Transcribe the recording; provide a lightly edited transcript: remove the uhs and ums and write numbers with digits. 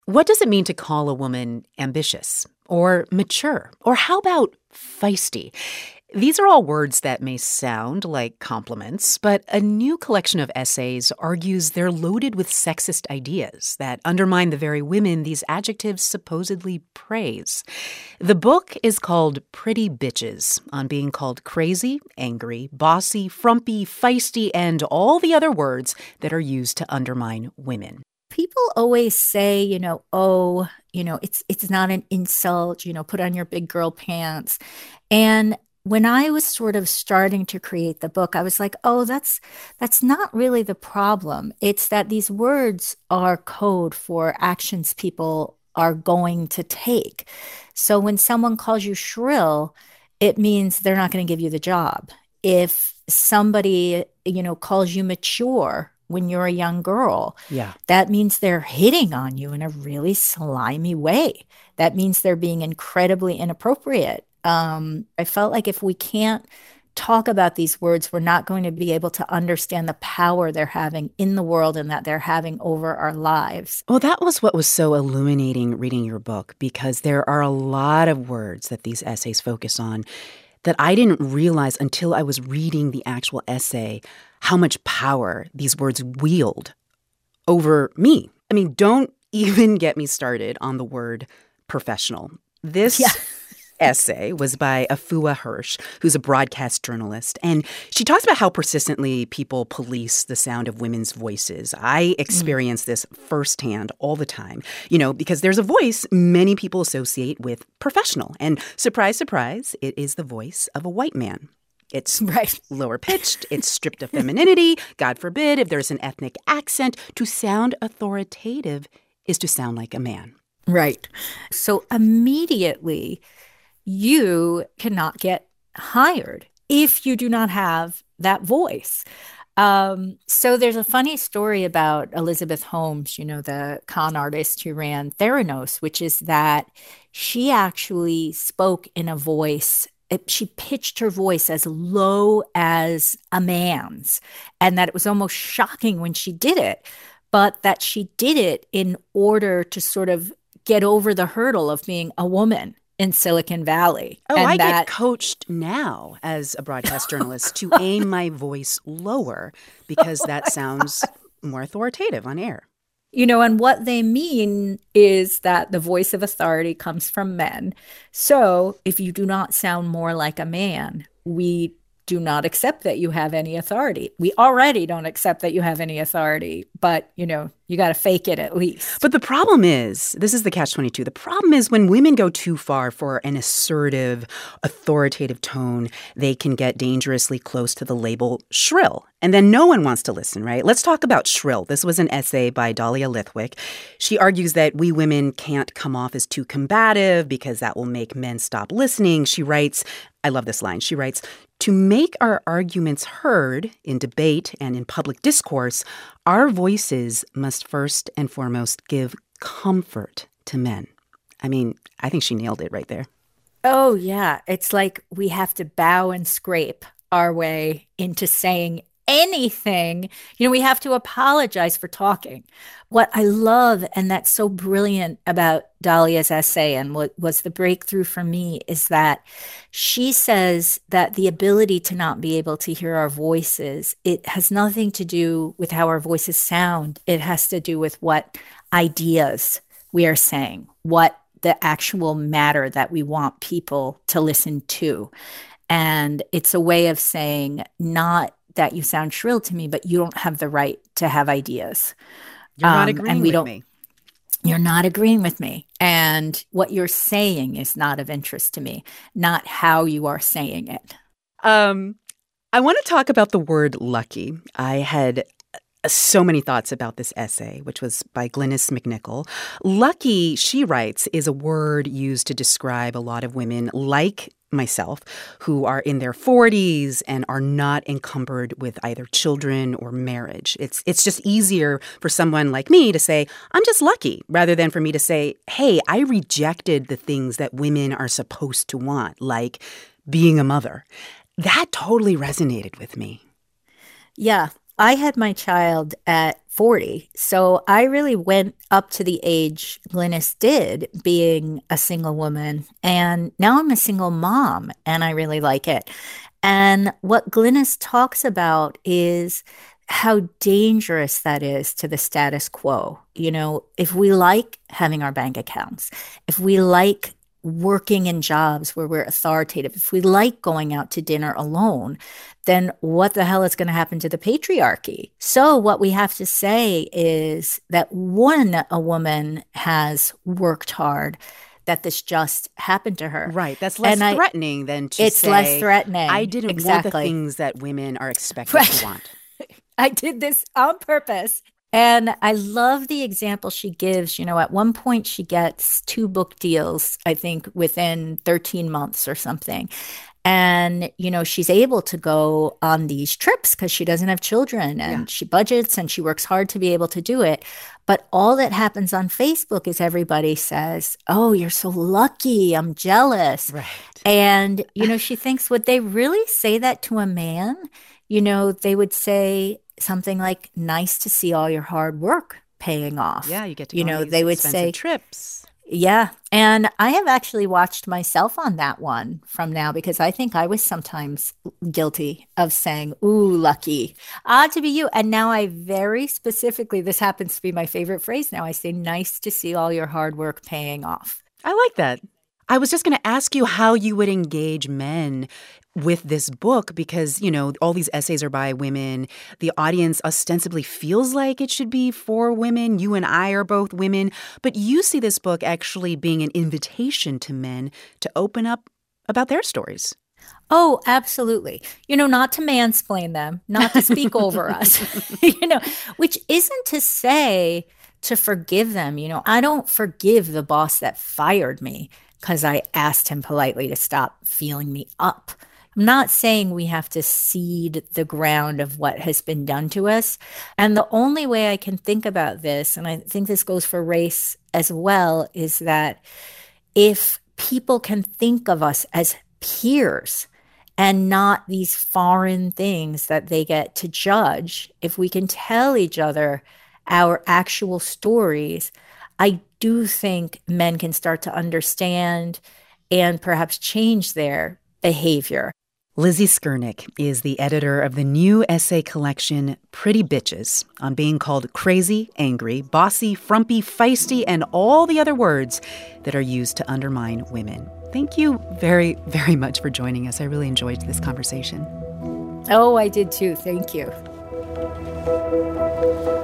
What does it mean to call a woman ambitious or mature? Or how about feisty? These are all words that may sound like compliments, but a new collection of essays argues they're loaded with sexist ideas that undermine the very women these adjectives supposedly praise. The book is called Pretty Bitches, on being called crazy, angry, bossy, frumpy, feisty, and all the other words that are used to undermine women. People always say, it's not an insult, put on your big girl pants. And when I was sort of starting to create the book, I was like, oh, that's not really the problem. It's that these words are code for actions people are going to take. So when someone calls you shrill, it means they're not going to give you the job. If somebody, calls you mature when you're a young girl, that means they're hitting on you in a really slimy way. That means they're being incredibly inappropriate. I felt like if we can't talk about these words, we're not going to be able to understand the power they're having in the world and that they're having over our lives. Well, that was what was so illuminating reading your book, because there are a lot of words that these essays focus on that I didn't realize until I was reading the actual essay how much power these words wield over me. I mean, don't even get me started on the word professional. This essay was by Afua Hirsch, who's a broadcast journalist. And she talks about how persistently people police the sound of women's voices. I experience this firsthand all the time, because there's a voice many people associate with professional. And surprise, surprise, it is the voice of a white man. It's lower pitched. It's stripped of femininity. God forbid, if there's an ethnic accent, to sound authoritative is to sound like a man. Right. So immediately, you cannot get hired if you do not have that voice. So there's a funny story about Elizabeth Holmes, the con artist who ran Theranos, which is that she actually spoke in a voice. She pitched her voice as low as a man's, and that it was almost shocking when she did it, but that she did it in order to sort of get over the hurdle of being a woman in Silicon Valley. Oh, I get coached now as a broadcast journalist to aim my voice lower because that sounds more authoritative on air. And what they mean is that the voice of authority comes from men. So if you do not sound more like a man, we do not accept that you have any authority. We already don't accept that you have any authority, but, you got to fake it at least. But the problem is, this is the catch-22, the problem is when women go too far for an assertive, authoritative tone, they can get dangerously close to the label shrill. And then no one wants to listen, right? Let's talk about shrill. This was an essay by Dahlia Lithwick. She argues that we women can't come off as too combative because that will make men stop listening. She writes, I love this line, she writes, to make our arguments heard in debate and in public discourse, our voices must first and foremost give comfort to men. I mean, I think she nailed it right there. Oh, yeah. It's like we have to bow and scrape our way into saying anything. We have to apologize for talking. What I love, and that's so brilliant about Dahlia's essay, and what was the breakthrough for me, is that she says that the ability to not be able to hear our voices, it has nothing to do with how our voices sound. It has to do with what ideas we are saying, what the actual matter that we want people to listen to. And it's a way of saying not that you sound shrill to me, but you don't have the right to have ideas. You're not agreeing with me. You're not agreeing with me. And what you're saying is not of interest to me, not how you are saying it. I want to talk about the word lucky. I had so many thoughts about this essay, which was by Glynis McNichol. Lucky, she writes, is a word used to describe a lot of women like myself who are in their 40s and are not encumbered with either children or marriage. It's just easier for someone like me to say, I'm just lucky, rather than for me to say, hey, I rejected the things that women are supposed to want, like being a mother. That totally resonated with me. Yeah. I had my child at 40. So I really went up to the age Glynis did, being a single woman. And now I'm a single mom, and I really like it. And what Glynis talks about is how dangerous that is to the status quo. You know, if we like having our bank accounts, if we like working in jobs where we're authoritative, if we like going out to dinner alone, then what the hell is going to happen to the patriarchy? So what we have to say is that one, a woman has worked hard, that this just happened to her. Right. That's less threatening than to it's say, less threatening. I didn't want the things that women are expected to want. I did this on purpose. And I love the example she gives. You know, at one point she gets 2 book deals, I think, within 13 months or something. And, you know, she's able to go on these trips because she doesn't have children, and she budgets and she works hard to be able to do it. But all that happens on Facebook is everybody says, oh, you're so lucky. I'm jealous. Right. And, you know, she thinks, would they really say that to a man? You know, they would say something like, nice to see all your hard work paying off. Yeah, you get to go on these they would expensive say trips. Yeah. And I have actually watched myself on that one from now, because I think I was sometimes guilty of saying, ooh, lucky. To be you. And now I very specifically, this happens to be my favorite phrase now, I say, nice to see all your hard work paying off. I like that. I was just going to ask you how you would engage men with this book because, you know, all these essays are by women. The audience ostensibly feels like it should be for women. You and I are both women. But you see this book actually being an invitation to men to open up about their stories. Oh, absolutely. You know, not to mansplain them, not to speak over us, you know, which isn't to say to forgive them. You know, I don't forgive the boss that fired me because I asked him politely to stop feeling me up. I'm not saying we have to cede the ground of what has been done to us. And the only way I can think about this, and I think this goes for race as well, is that if people can think of us as peers and not these foreign things that they get to judge, if we can tell each other our actual stories, I do think men can start to understand and perhaps change their behavior. Lizzie Skurnik is the editor of the new essay collection, Pretty Bitches, on being called crazy, angry, bossy, frumpy, feisty, and all the other words that are used to undermine women. Thank you very, very much for joining us. I really enjoyed this conversation. Oh, I did too. Thank you.